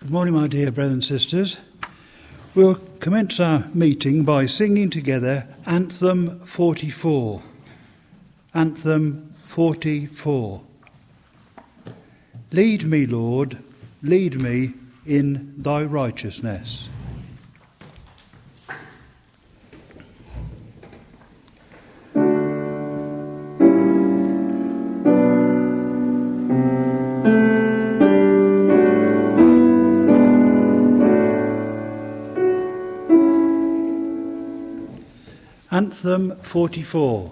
Good morning, my dear brothers and sisters. We'll commence our meeting by singing together Anthem 44. Anthem 44. Lead me, Lord, lead me in thy righteousness. Anthem 44.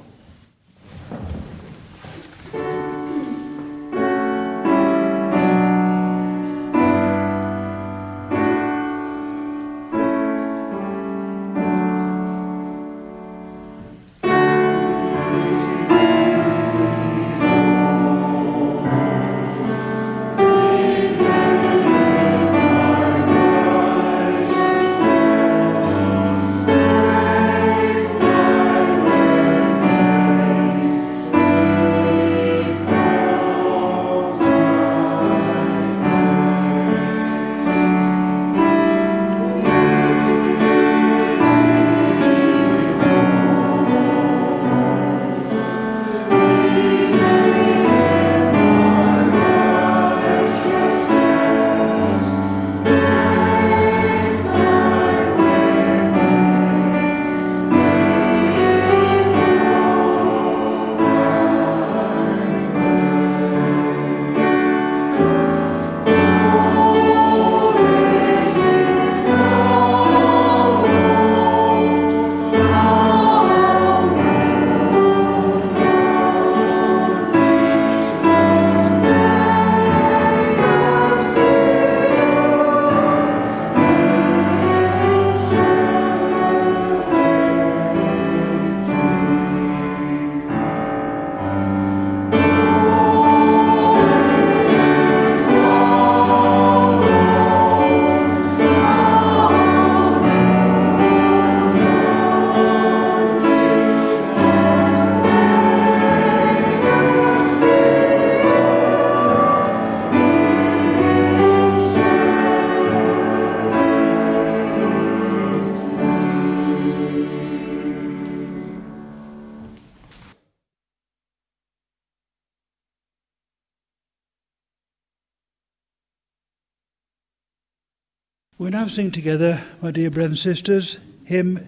We now sing together, my dear brothers and sisters, hymn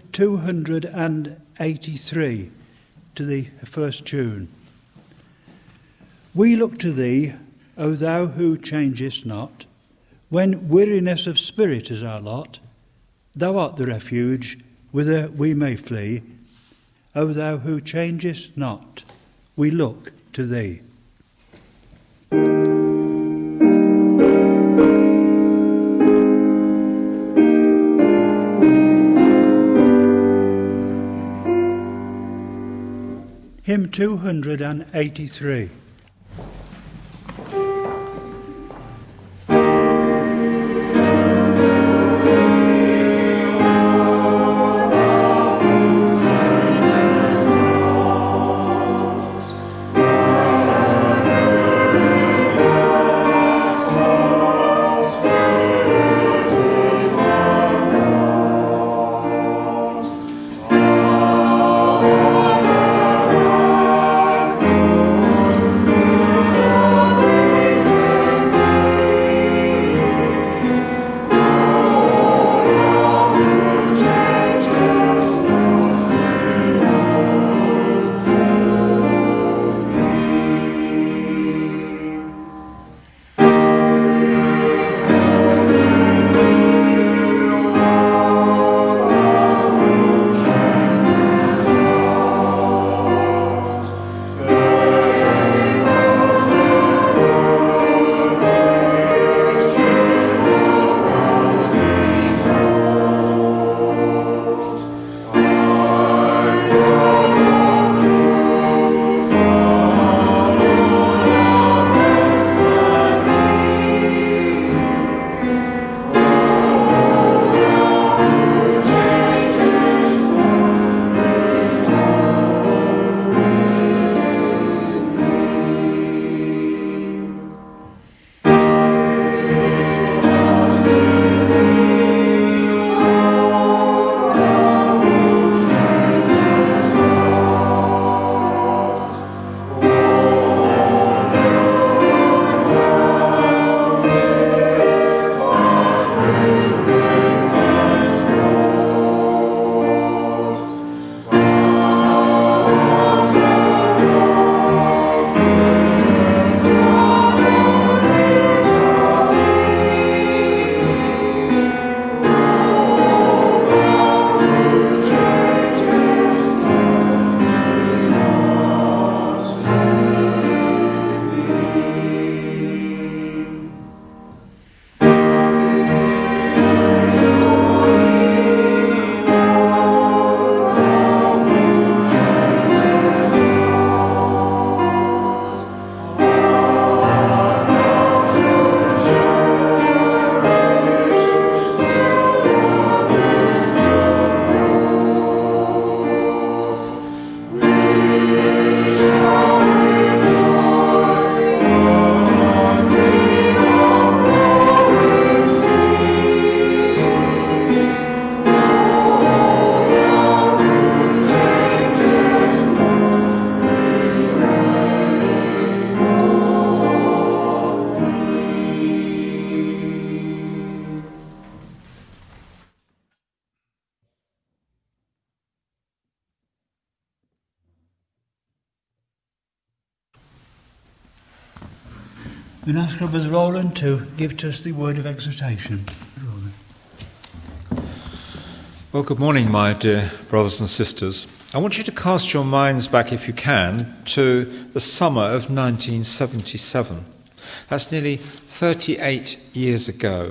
283 to the first tune. We look to thee, O thou who changest not, when weariness of spirit is our lot. Thou art the refuge, whither we may flee. O thou who changest not, we look to thee. Hymn 283. We now ask Brother Roland to give to us the word of exhortation. Well, good morning, my dear brothers and sisters. I want you to cast your minds back, if you can, to the summer of 1977. That's nearly 38 years ago.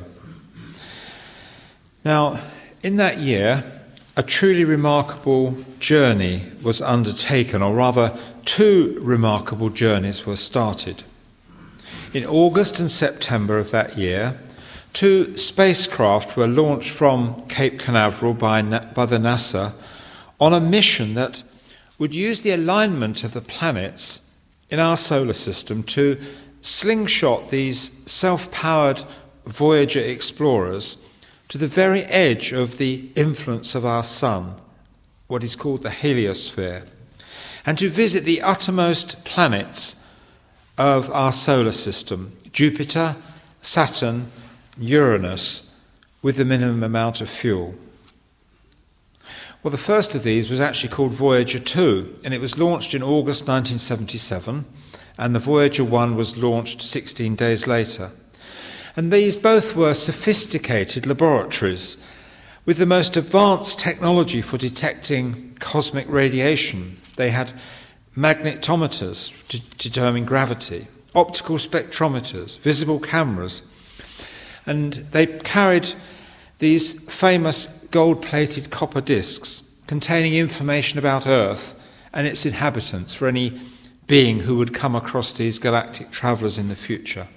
Now, in that year, a truly remarkable journey was undertaken, or rather, two remarkable journeys were started. In August and September of that year, two spacecraft were launched from Cape Canaveral by the NASA on a mission that would use the alignment of the planets in our solar system to slingshot these self-powered Voyager explorers to the very edge of the influence of our sun, what is called the heliosphere, and to visit the uttermost planets of our solar system, Jupiter, Saturn, Uranus, with the minimum amount of fuel. Well, the first of these was actually called Voyager 2, and it was launched in August 1977, and the Voyager 1 was launched 16 days later. And these both were sophisticated laboratories with the most advanced technology for detecting cosmic radiation. They had magnetometers to determine gravity, optical spectrometers, visible cameras, and they carried these famous gold-plated copper discs containing information about Earth and its inhabitants for any being who would come across these galactic travellers in the future.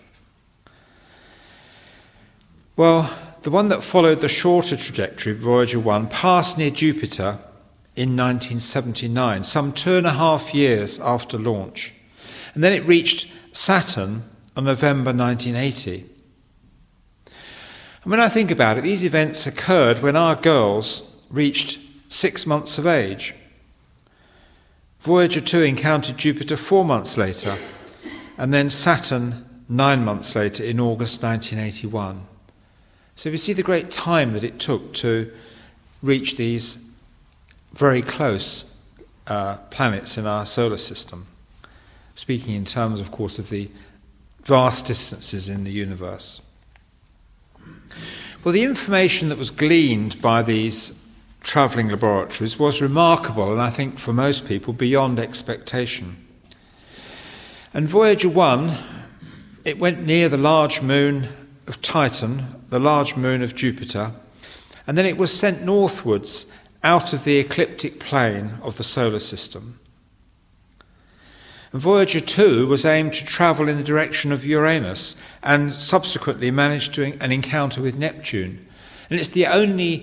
Well, the one that followed the shorter trajectory, Voyager 1, passed near Jupiter in 1979, some 2.5 years after launch. And then it reached Saturn on November 1980. And when I think about it, these events occurred when our girls reached 6 months of age. Voyager 2 encountered Jupiter 4 months later, and then Saturn 9 months later in August 1981. So we see the great time that it took to reach these very close planets in our solar system, speaking in terms, of course, of the vast distances in the universe. Well, the information that was gleaned by these travelling laboratories was remarkable, and I think for most people beyond expectation. And Voyager 1, it went near the large moon of Titan, the large moon of Jupiter, and then it was sent northwards out of the ecliptic plane of the solar system. And Voyager 2 was aimed to travel in the direction of Uranus and subsequently managed an encounter with Neptune. And it's the only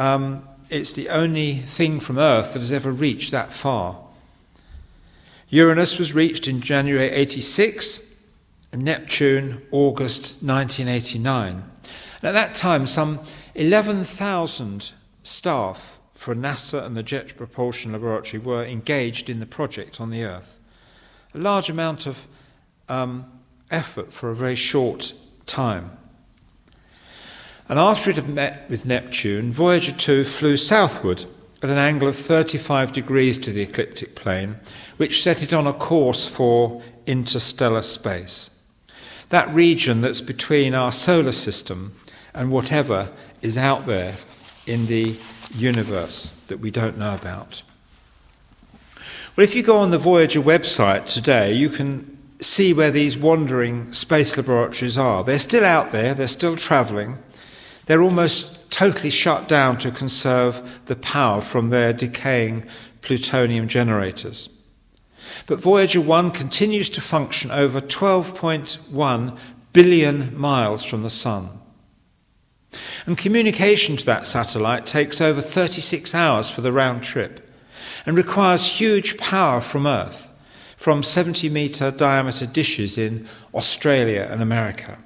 thing from Earth that has ever reached that far. Uranus was reached in January 86, and Neptune August 1989. And at that time, some 11,000 staff for NASA and the Jet Propulsion Laboratory were engaged in the project on the Earth. A large amount of effort for a very short time. And after it had met with Neptune, Voyager 2 flew southward at an angle of 35 degrees to the ecliptic plane, which set it on a course for interstellar space. That region that's between our solar system and whatever is out there in the universe that we don't know about. Well, if you go on the Voyager website today, you can see where these wandering space laboratories are. They're still out there, they're still travelling. They're almost totally shut down to conserve the power from their decaying plutonium generators. But Voyager 1 continues to function over 12.1 billion miles from the Sun. And communication to that satellite takes over 36 hours for the round trip and requires huge power from Earth, from 70-metre diameter dishes in Australia and America.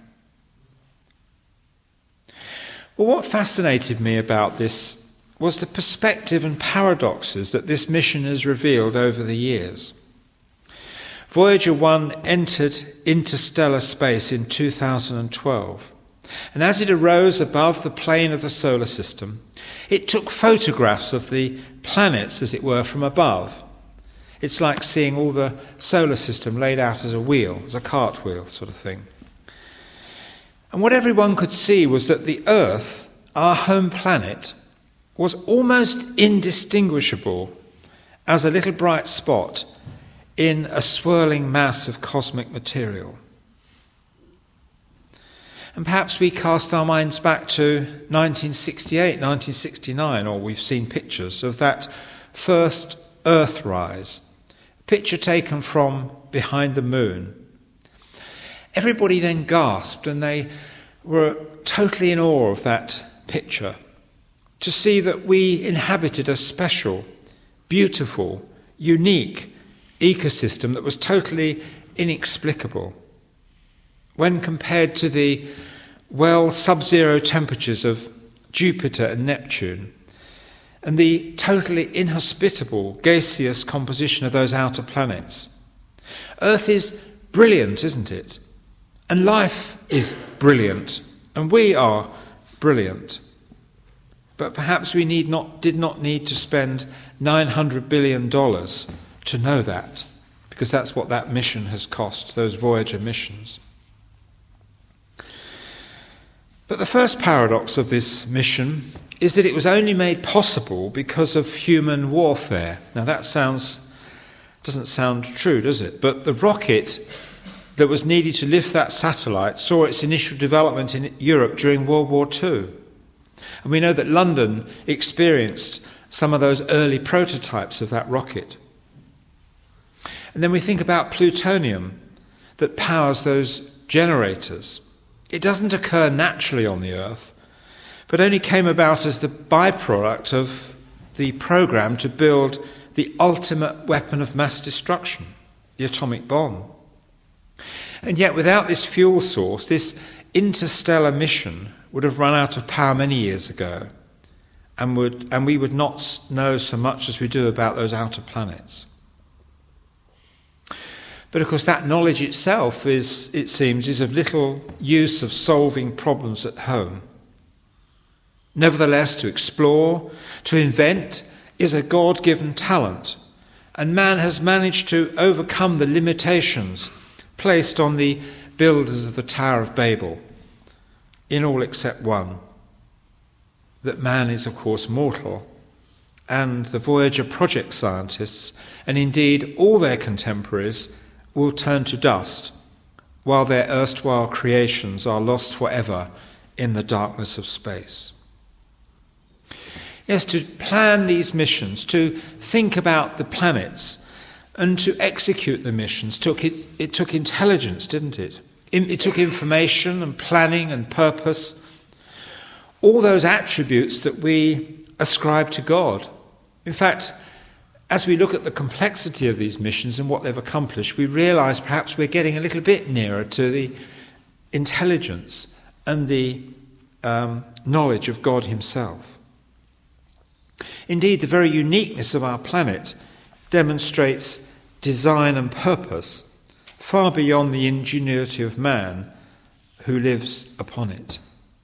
Well, what fascinated me about this was the perspective and paradoxes that this mission has revealed over the years. Voyager 1 entered interstellar space in 2012, and as it arose above the plane of the solar system, it took photographs of the planets, as it were, from above. It's like seeing all the solar system laid out as a wheel, as a cartwheel sort of thing. And what everyone could see was that the Earth, our home planet, was almost indistinguishable as a little bright spot in a swirling mass of cosmic material. And perhaps we cast our minds back to 1968, 1969, or we've seen pictures of that first Earthrise, a picture taken from behind the moon. Everybody then gasped, and they were totally in awe of that picture, to see that we inhabited a special, beautiful, unique ecosystem that was totally inexplicable when compared to the sub-zero temperatures of Jupiter and Neptune, and the totally inhospitable gaseous composition of those outer planets. Earth is brilliant, isn't it? And life is brilliant, and we are brilliant. But perhaps we did not need to spend $900 billion to know that, because that's what that mission has cost, those Voyager missions. But the first paradox of this mission is that it was only made possible because of human warfare. Now that doesn't sound true, does it? But the rocket that was needed to lift that satellite saw its initial development in Europe during World War II. And we know that London experienced some of those early prototypes of that rocket. And then we think about plutonium that powers those generators. It doesn't occur naturally on the Earth, but only came about as the byproduct of the program to build the ultimate weapon of mass destruction, the atomic bomb. And yet without this fuel source, this interstellar mission would have run out of power many years ago, and we would not know so much as we do about those outer planets. But of course that knowledge itself is of little use of solving problems at home. Nevertheless, to explore, to invent, is a God-given talent, and man has managed to overcome the limitations placed on the builders of the Tower of Babel, in all except one, that man is of course mortal, and the Voyager project scientists, and indeed all their contemporaries, will turn to dust, while their erstwhile creations are lost forever in the darkness of space. Yes, to plan these missions, to think about the planets, and to execute the missions, it took intelligence, didn't it? It took information and planning and purpose, all those attributes that we ascribe to God. In fact, as we look at the complexity of these missions and what they've accomplished, we realise perhaps we're getting a little bit nearer to the intelligence and the knowledge of God himself. Indeed, the very uniqueness of our planet demonstrates design and purpose far beyond the ingenuity of man who lives upon it.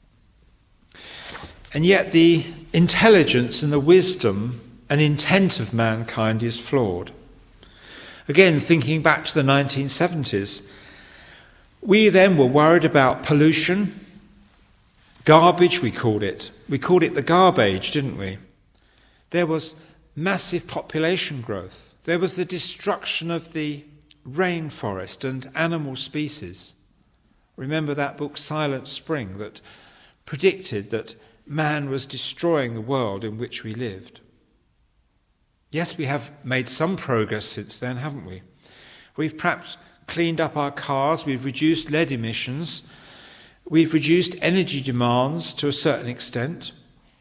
And yet the intelligence and the wisdom and intent of mankind is flawed. Again, thinking back to the 1970s, we then were worried about pollution, garbage we called it. We called it the garbage, didn't we? There was massive population growth. There was the destruction of the rainforest and animal species. Remember that book Silent Spring that predicted that man was destroying the world in which we lived. Yes, we have made some progress since then, haven't we? We've perhaps cleaned up our cars, we've reduced lead emissions, we've reduced energy demands to a certain extent.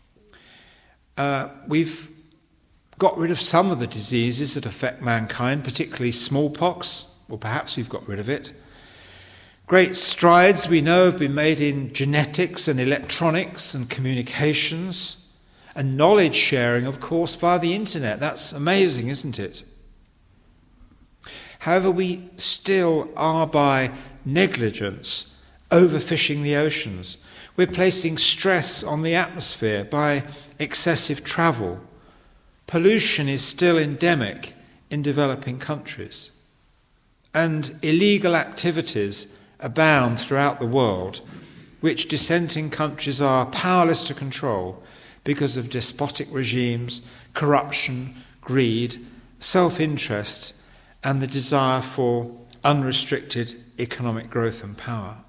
We've got rid of some of the diseases that affect mankind, particularly smallpox, or perhaps we've got rid of it. Great strides we know have been made in genetics and electronics and communications and knowledge sharing, of course, via the internet. That's amazing, isn't it? However, we still are by negligence overfishing the oceans. We're placing stress on the atmosphere by excessive travel. Pollution is still endemic in developing countries. And illegal activities abound throughout the world, which dissenting countries are powerless to control because of despotic regimes, corruption, greed, self-interest, and the desire for unrestricted economic growth and power.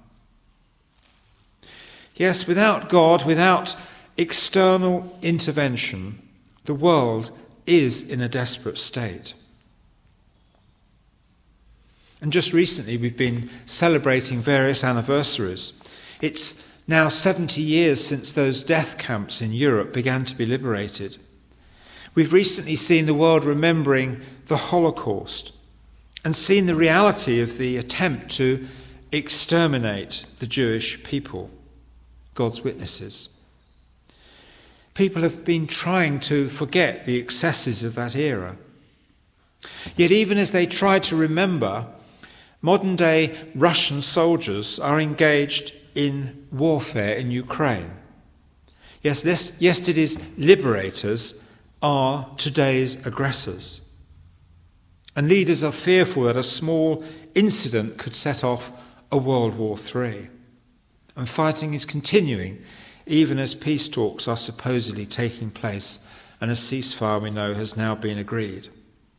Yes, without God, without external intervention, the world is in a desperate state. And just recently we've been celebrating various anniversaries. It's now 70 years since those death camps in Europe began to be liberated. We've recently seen the world remembering the Holocaust and seen the reality of the attempt to exterminate the Jewish people, God's witnesses. People have been trying to forget the excesses of that era. Yet even as they try to remember, modern-day Russian soldiers are engaged in warfare in Ukraine. Yes, yesterday's liberators are today's aggressors. And leaders are fearful that a small incident could set off a World War III. And fighting is continuing, even as peace talks are supposedly taking place, and a ceasefire, we know, has now been agreed.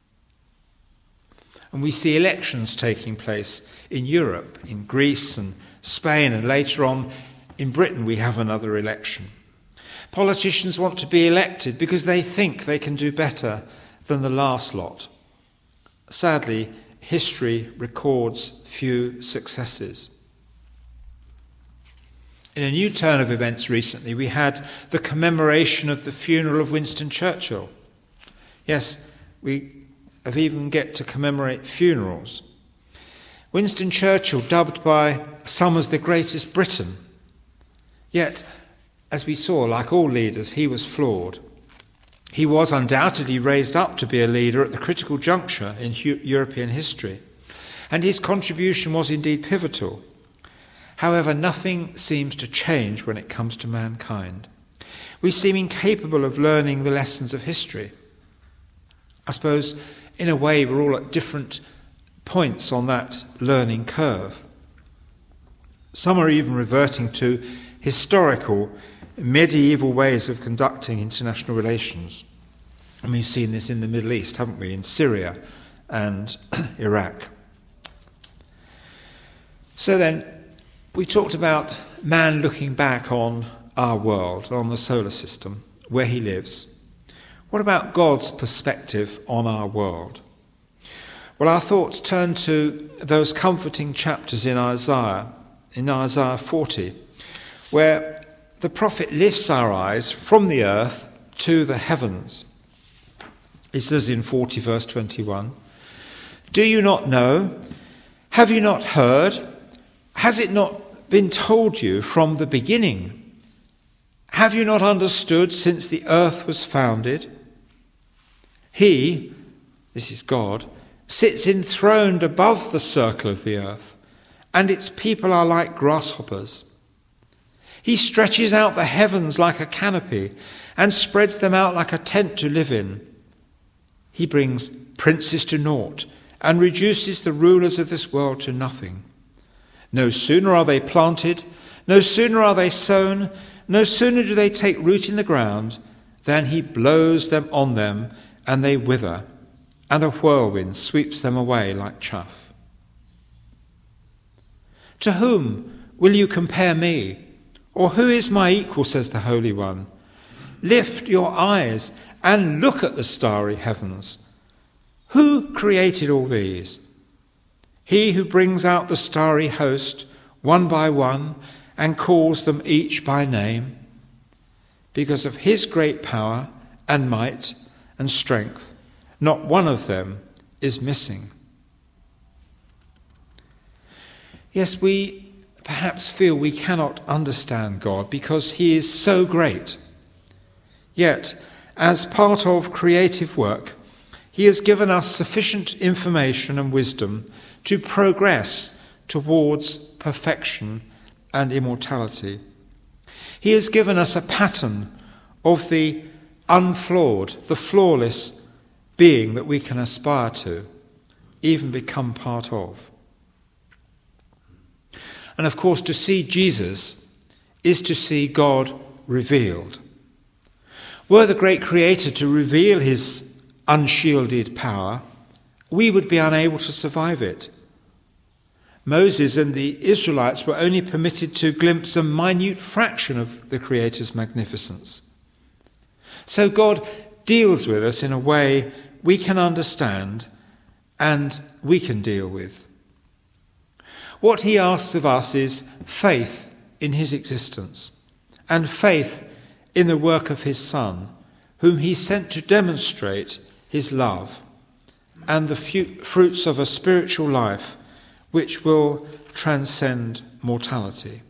And we see elections taking place in Europe, in Greece and Spain, and later on in Britain we have another election. Politicians want to be elected because they think they can do better than the last lot. Sadly, history records few successes. In a new turn of events recently, we had the commemoration of the funeral of Winston Churchill. Yes, we have even get to commemorate funerals. Winston Churchill, dubbed by some as the greatest Briton. Yet, as we saw, like all leaders, he was flawed. He was undoubtedly raised up to be a leader at the critical juncture in European history, and his contribution was indeed pivotal. However, nothing seems to change when it comes to mankind. We seem incapable of learning the lessons of history. I suppose, in a way, we're all at different points on that learning curve. Some are even reverting to historical, medieval ways of conducting international relations. And we've seen this in the Middle East, haven't we, in Syria and Iraq. So then, we talked about man looking back on our world, on the solar system, where he lives. What about God's perspective on our world? Well, our thoughts turn to those comforting chapters in Isaiah 40, where the prophet lifts our eyes from the earth to the heavens. He says in 40 verse 21, "Do you not know? Have you not heard? Has it not been told you from the beginning? Have you not understood since the earth was founded? He," this is God, "sits enthroned above the circle of the earth, and its people are like grasshoppers. He stretches out the heavens like a canopy and spreads them out like a tent to live in. He brings princes to naught and reduces the rulers of this world to nothing. No sooner are they planted, no sooner are they sown, no sooner do they take root in the ground, than he blows them on them and they wither, and a whirlwind sweeps them away like chaff. To whom will you compare me? Or who is my equal, says the Holy One? Lift your eyes and look at the starry heavens. Who created all these? He who brings out the starry host one by one and calls them each by name. Because of his great power and might and strength, not one of them is missing." Yes, we perhaps feel we cannot understand God because he is so great. Yet, as part of creative work, he has given us sufficient information and wisdom to progress towards perfection and immortality. He has given us a pattern of the unflawed, the flawless being that we can aspire to, even become part of. And of course, to see Jesus is to see God revealed. Were the great Creator to reveal his unshielded power, we would be unable to survive it. Moses and the Israelites were only permitted to glimpse a minute fraction of the Creator's magnificence. So God deals with us in a way we can understand and we can deal with. What he asks of us is faith in his existence and faith in the work of his Son, whom he sent to demonstrate his love and the fruits of a spiritual life which will transcend mortality.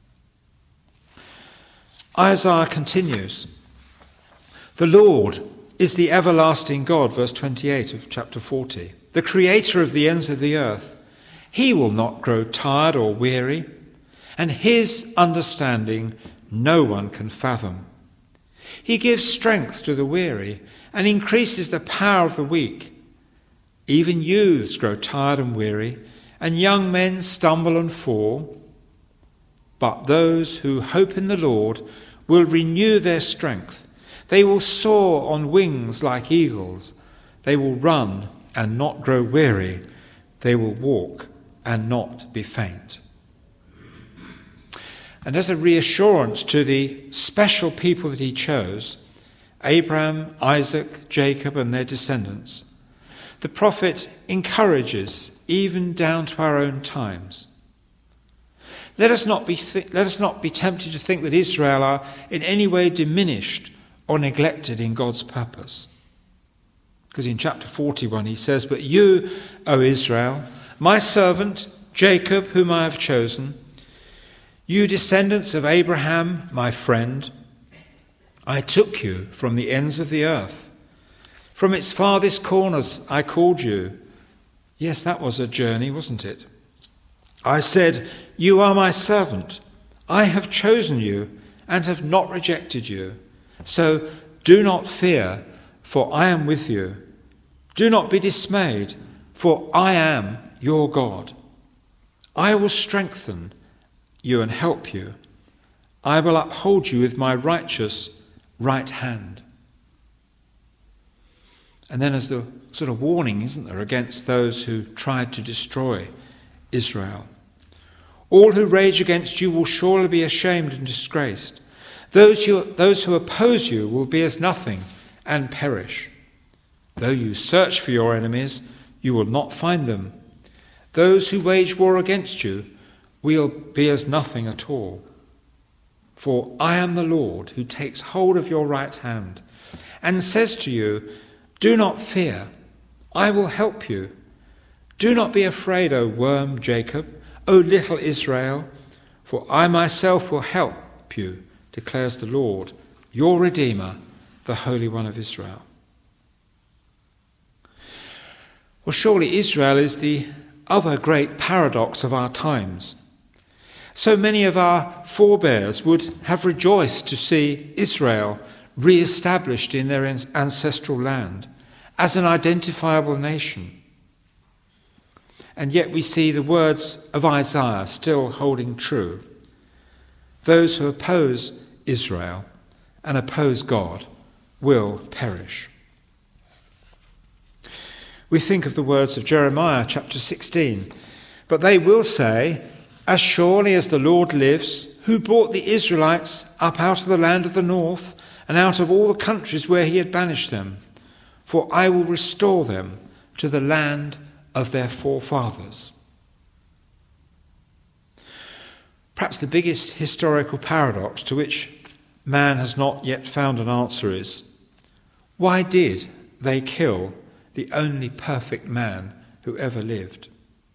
Isaiah continues, "The Lord is the everlasting God," verse 28 of chapter 40, "the creator of the ends of the earth. He will not grow tired or weary, and his understanding no one can fathom. He gives strength to the weary and increases the power of the weak. Even youths grow tired and weary, and young men stumble and fall. But those who hope in the Lord will renew their strength. They will soar on wings like eagles. They will run and not grow weary. They will walk and not be faint." And as a reassurance to the special people that he chose, Abraham, Isaac, Jacob and their descendants, the prophet encourages even down to our own times. Let us not be tempted to think that Israel are in any way diminished or neglected in God's purpose. Because in chapter 41 he says, "But you, O Israel, my servant, Jacob, whom I have chosen, you descendants of Abraham, my friend, I took you from the ends of the earth. From its farthest corners I called you." Yes, that was a journey, wasn't it? "I said, you are my servant. I have chosen you and have not rejected you. So do not fear, for I am with you. Do not be dismayed, for I am your God. I will strengthen you and help you. I will uphold you with my righteous right hand." And then as the sort of warning, isn't there, against those who tried to destroy Israel. "All who rage against you will surely be ashamed and disgraced. Those who oppose you will be as nothing and perish. Though you search for your enemies, you will not find them. Those who wage war against you will be as nothing at all. For I am the Lord who takes hold of your right hand and says to you, do not fear, I will help you. Do not be afraid, O worm Jacob, O little Israel, for I myself will help you, declares the Lord, your Redeemer, the Holy One of Israel." Well, surely Israel is the other great paradox of our times. So many of our forebears would have rejoiced to see Israel re-established in their ancestral land as an identifiable nation. And yet we see the words of Isaiah still holding true. Those who oppose Israel and oppose God will perish. We think of the words of Jeremiah chapter 16. "But they will say, as surely as the Lord lives, who brought the Israelites up out of the land of the north and out of all the countries where he had banished them, for I will restore them to the land of their forefathers." Perhaps the biggest historical paradox to which man has not yet found an answer is, why did they kill the only perfect man who ever lived?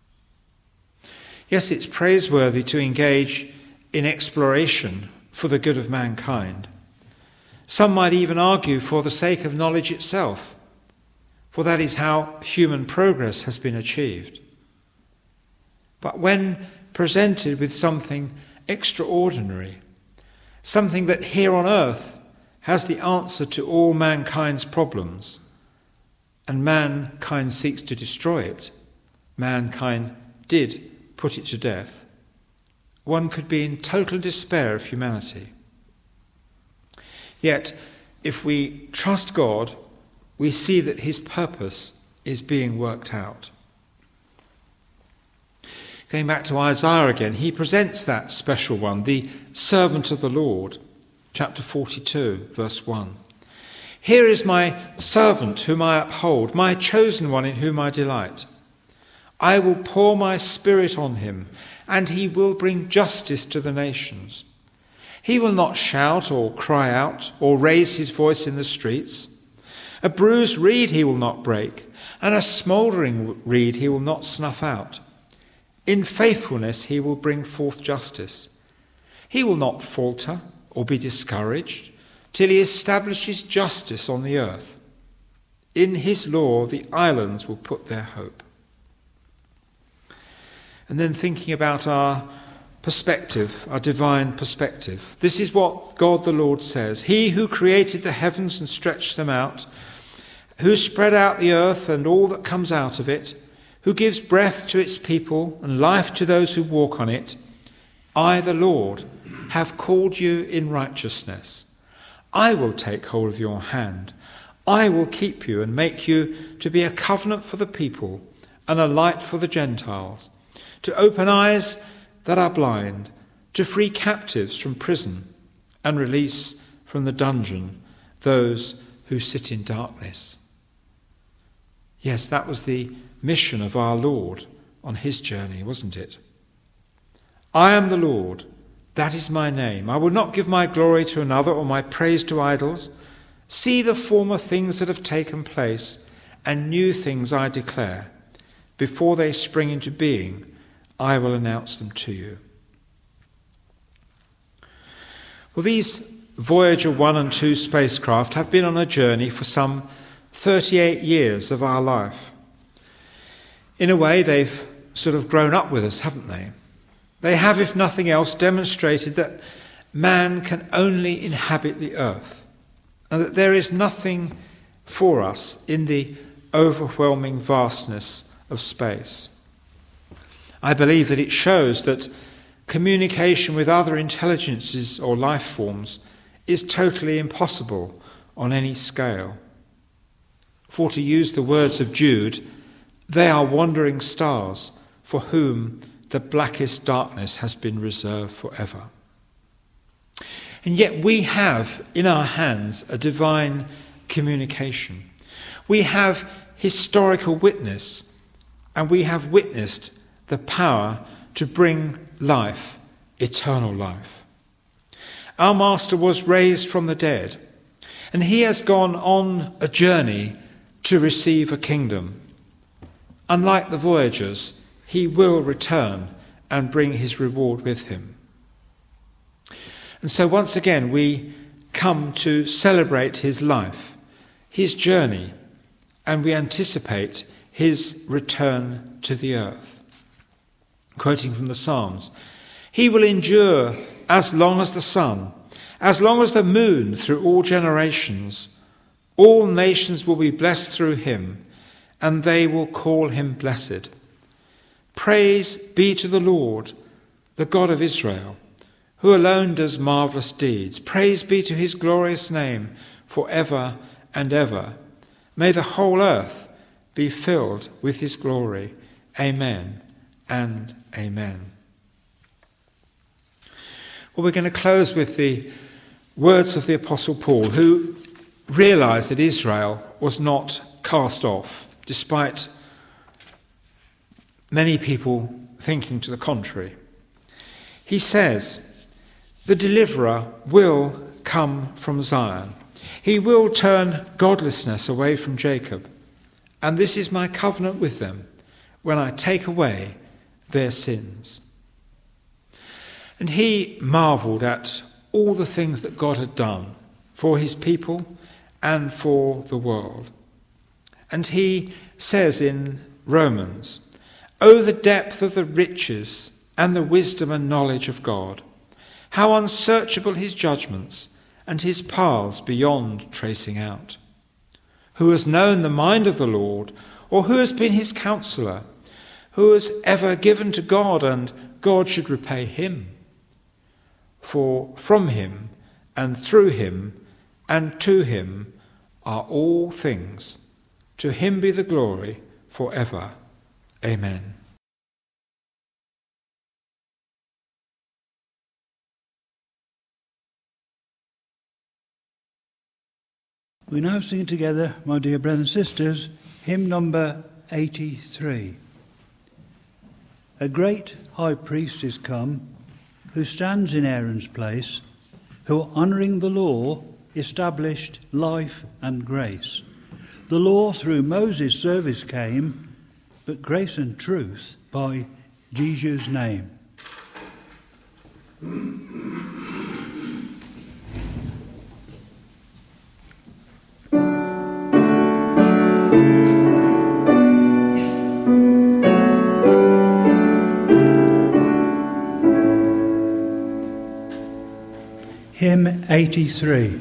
Yes, it's praiseworthy to engage in exploration for the good of mankind. Some might even argue for the sake of knowledge itself, for that is how human progress has been achieved. But when presented with something extraordinary, something that here on earth has the answer to all mankind's problems, and mankind seeks to destroy it, mankind did put it to death, one could be in total despair of humanity. Yet, if we trust God, we see that his purpose is being worked out. Going back to Isaiah again, he presents that special one, the servant of the Lord, chapter 42, verse 1. Here is my servant whom I uphold, my chosen one in whom I delight. I will pour my spirit on him, and he will bring justice to the nations. He will not shout or cry out or raise his voice in the streets. A bruised reed he will not break, and a smouldering reed he will not snuff out. In faithfulness he will bring forth justice. He will not falter or be discouraged till he establishes justice on the earth. In his law the islands will put their hope. And then thinking about our perspective, our divine perspective. This is what God the Lord says. He who created the heavens and stretched them out, who spread out the earth and all that comes out of it, who gives breath to its people and life to those who walk on it, I, the Lord, have called you in righteousness. I will take hold of your hand. I will keep you and make you to be a covenant for the people and a light for the Gentiles, to open eyes that are blind, to free captives from prison and release from the dungeon those who sit in darkness. Yes, that was the mission of our Lord on his journey, wasn't it? I am the Lord, that is my name. I will not give my glory to another or my praise to idols. See the former things that have taken place, and new things I declare. Before they spring into being, I will announce them to you. Well, these Voyager 1 and 2 spacecraft have been on a journey for some 38 years of our life. In a way, they've sort of grown up with us, haven't they? They have, if nothing else, demonstrated that man can only inhabit the earth, and that there is nothing for us in the overwhelming vastness of space. I believe that it shows that communication with other intelligences or life forms is totally impossible on any scale. For to use the words of Jude, they are wandering stars for whom the blackest darkness has been reserved forever. And yet we have in our hands a divine communication. We have historical witness, and we have witnessed the power to bring life, eternal life. Our Master was raised from the dead, and he has gone on a journey to receive a kingdom. Unlike the voyagers, he will return and bring his reward with him. And so once again we come to celebrate his life, his journey, and we anticipate his return to the earth. Quoting from the Psalms, he will endure as long as the sun, as long as the moon through all generations. All nations will be blessed through him, and they will call him blessed. Praise be to the Lord, the God of Israel, who alone does marvellous deeds. Praise be to his glorious name forever and ever. May the whole earth be filled with his glory. Amen and amen. Well, we're going to close with the words of the Apostle Paul, who realised that Israel was not cast off, despite many people thinking to the contrary. He says, the deliverer will come from Zion. He will turn godlessness away from Jacob. And this is my covenant with them when I take away their sins. And he marvelled at all the things that God had done for his people and for the world. And he says in Romans, "Oh, the depth of the riches and the wisdom and knowledge of God! How unsearchable his judgments and his paths beyond tracing out! Who has known the mind of the Lord, or who has been his counselor? Who has ever given to God, and God should repay him? For from him, and through him, and to him are all things. To him be the glory for ever. Amen. We now sing together, my dear brothers and sisters, hymn number 83. A great high priest is come, who stands in Aaron's place, who, honouring the law, established life and grace. The law through Moses' service came, but grace and truth by Jesus' name. Hymn 83.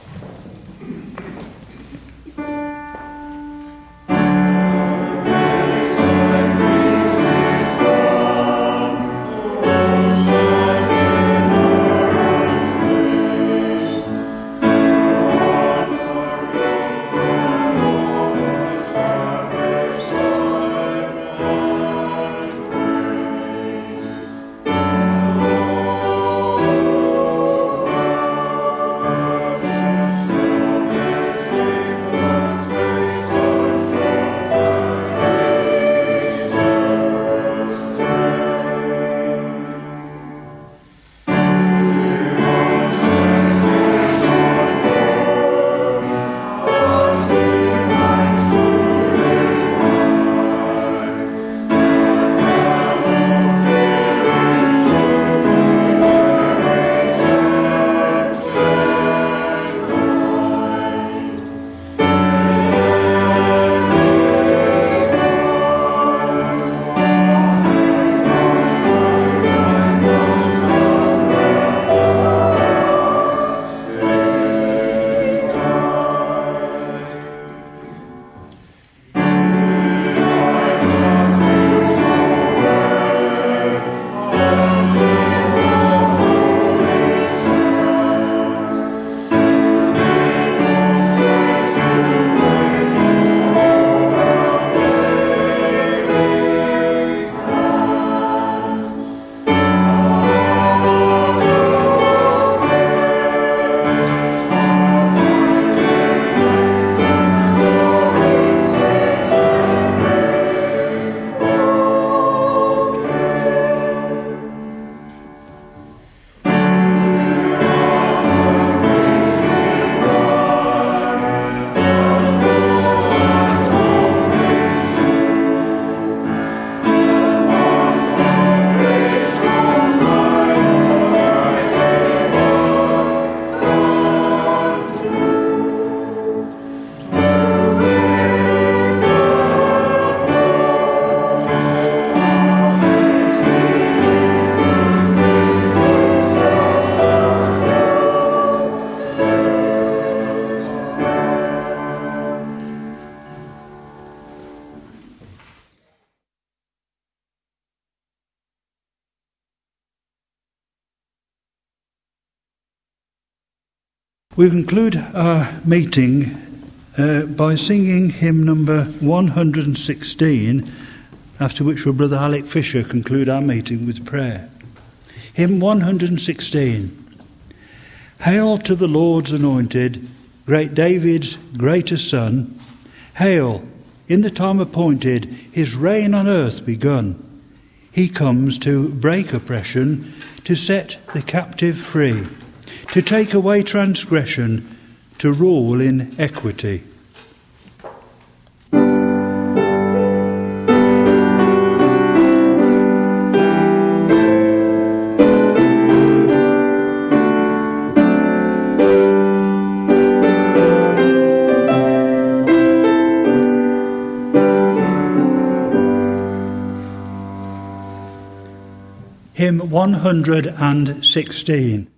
We conclude our meeting by singing hymn number 116, after which will Brother Alec Fisher conclude our meeting with prayer. Hymn 116. Hail to the Lord's anointed, great David's greater son. Hail, in the time appointed, his reign on earth begun. He comes to break oppression, to set the captive free, to take away transgression, to rule in equity. Hymn 116.